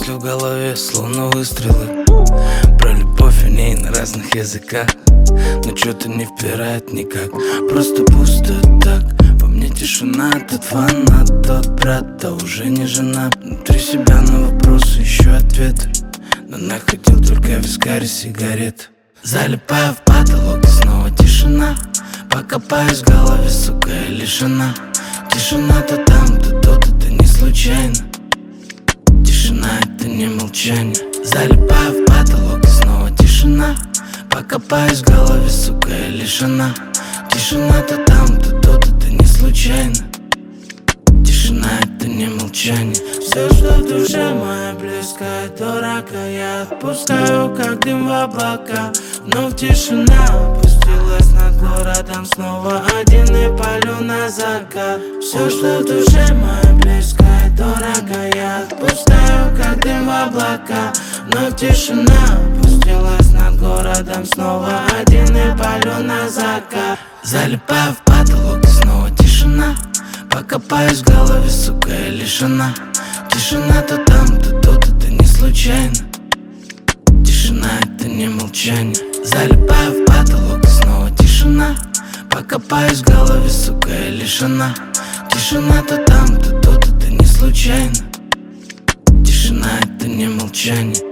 звуки в голове, словно выстрелы. Про любовь у ней на разных языках, но что-то не впирает никак. Просто пусто так, во мне тишина. Тот фанат, тот брат, да уже не жена. Внутри себя на вопросы ищу ответы, но находил только вискарь и сигарет. Залипаю в потолок и снова тишина. Покопаюсь в голове, сука, я лишена. Тишина то там, то тут, это не случайно. Тишина — это не молчание. Залипаю в потолок и снова тишина. Покопаюсь в голове, сука, я лишена. Тишина то там, то тут, это не случайно. Тишина — это не молчание. Все, что в душе моя близкая, дорого я отпускаю, как дым в облака. Вновь тишина опустилась над городом, снова один и палю на закат. Все, что в душе моя близкая, дорого я отпускаю, как дым в облака. Вновь тишина опустилась над городом, снова один и палю на закат. Залипаю в потолок и снова тишина. Покопаюсь в голове, сука, я лишена. Тишина то там, то тут, это не случайно. Тишина — это не молчание. Залипаю в потолок и снова тишина. Покопаюсь в голове, сука, я лишена. Тишина то там, то тут, это не случайно. Тишина — это не молчание.